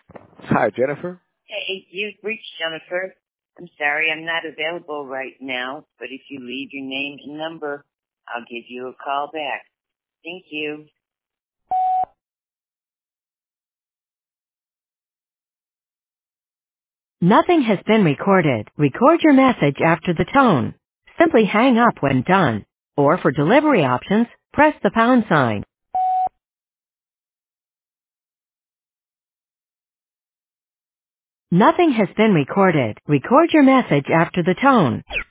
Hi, Jennifer. Hey, you've reached Jennifer. I'm sorry I'm not available right now, but if you leave your name and number, I'll give you a call back. Thank you. Nothing has been recorded. Record your message after the tone. Simply hang up when done. Or for delivery options, press the pound sign. Nothing has been recorded. Record your message after the tone.